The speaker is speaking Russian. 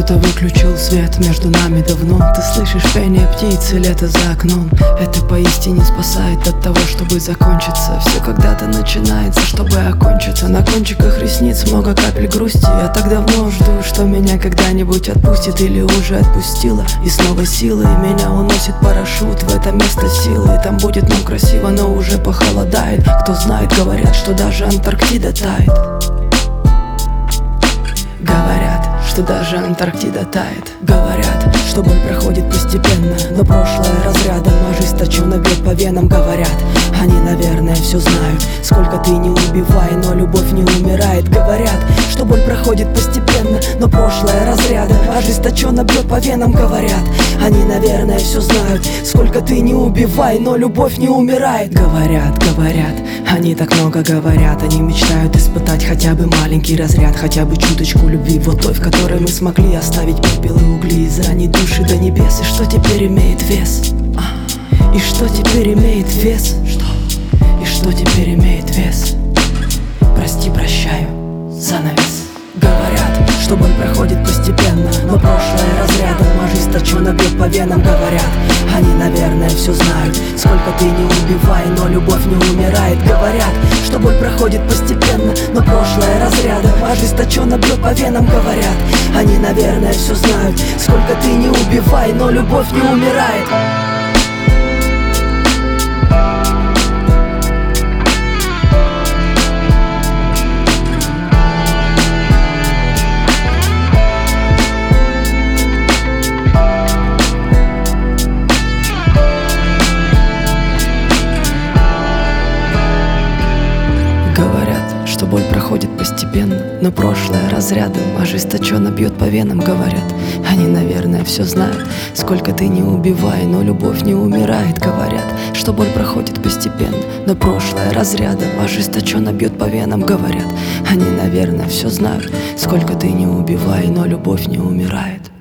Кто-то выключил свет между нами давно. Ты слышишь пение птицы, лето за окном. Это поистине спасает от того, чтобы закончиться. Все когда-то начинается, чтобы окончиться. На кончиках ресниц много капель грусти. Я так давно жду, что меня когда-нибудь отпустит или уже отпустила. И снова силы меня уносит парашют в это место силы. И там будет нам красиво, но уже похолодает. Кто знает, говорят, что даже Антарктида тает. Говорят, что даже Антарктида тает. Говорят, что боль проходит постепенно, но прошлое разрядом ожесточенно бьет по венам. Говорят, они, наверное, все знают. Сколько ты не убивай, но любовь не умирает. Говорят, что боль проходит постепенно, но прошлое разрядом ожесточенно бьет по венам. Говорят, они, наверное, все знают. Сколько ты не убивай, но любовь не умирает. Говорят, говорят, они так много говорят. Они мечтают испытать хотя бы маленький разряд, хотя бы чуточку любви, вот той, в которой мы смогли оставить пепел и угли, изранить души до небес. И что теперь имеет вес? И что теперь имеет вес? И что теперь имеет вес? Прости, прощаю, занавес. Говорят, что боль проходит постепенно, но прошлое разрядом ожесточенно бьет по венам. Говорят, они, наверное, все знают. Сколько ты не убивай, но любовь не умирает. Говорят, что боль проходит постепенно, но прошлое разрядом ожесточенно бьет по венам. Говорят, они, наверное, все знают. Сколько ты не убивай, но любовь не умирает. Говорят, что боль проходит постепенно, но прошлое разрядом ожесточенно бьет по венам. Говорят, они, наверное, все знают. Сколько ты не убивай, но любовь не умирает. Говорят, что боль проходит постепенно, но прошлое разрядом ожесточенно бьет по венам. Говорят, они, наверное, все знают. Сколько ты не убивай, но любовь не умирает.